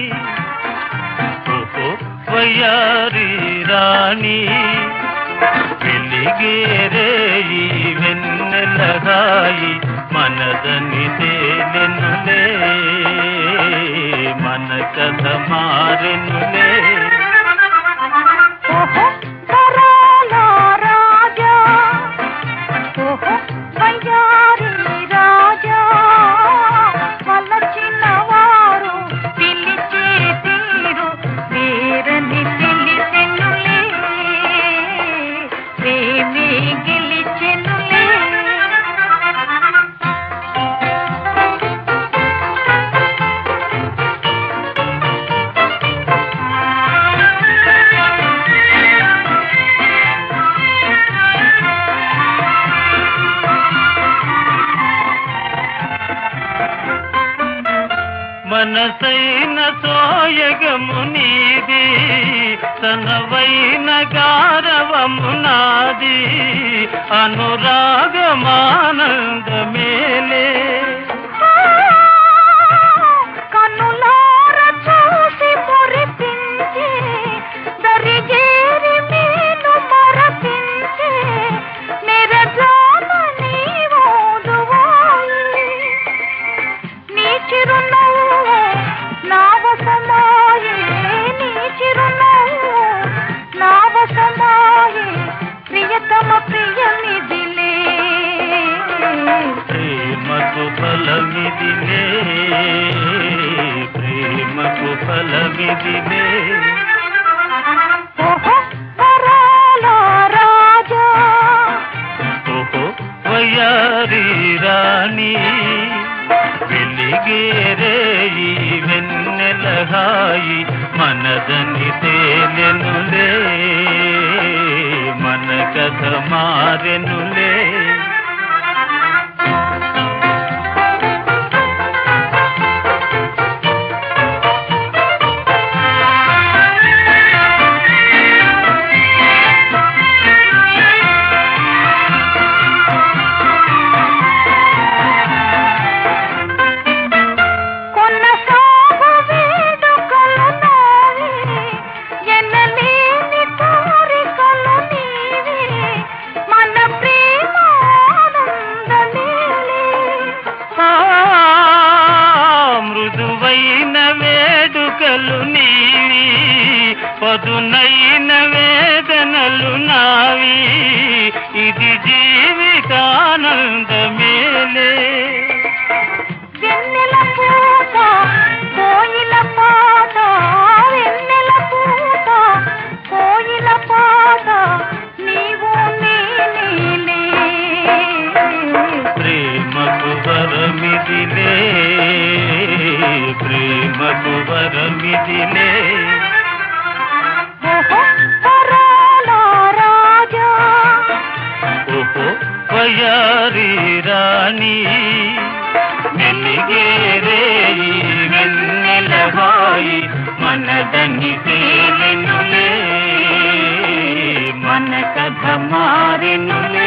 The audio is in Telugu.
ఓహో వయ్యారి రాణి వెలిగేరేయి వెన్నెలగాయి మనదని తేలెనులే మన కథ మారెనులే మనసైన సోయగము నీది తనవైన గారవము నాది అనురాగమానందమేలే కనులార చూసి మురిపించి దరిజేరి మీను మరపించి నిరజాన నీవోదువాయి నీ చిరునవ్వు నావసమాయే నీ చిరునవ్వు నావసమాయే ప్రియతమ ప్రియమిదిలే ప్రేమకు ఫలమిదిలే ప్రేమకు ఫలమిదిలే ఓహో వరాల రాజా ఓహో వయ్యారి రాణి వెలిగేరేయి వెన్నెలగాయి మనదని తేలెనులే మన కథ మారెనులే వేడుకలు నీవి పదునైన వేదనలు నావి ఇది జీవితానందమేలే వెన్నెల పూత కోయిల పాట వెన్నెల పూత కోయిల పాట నీవు నీలే ప్రేమకు వరమిదిలే ప్రేమకు వరమిదిలే ఓహో వరాల రాజా ఓహో వయ్యారి రాణి వెలిగేరేయి వెన్నెలగాయి మనదని తేలెనులే మన కథ మారెనులే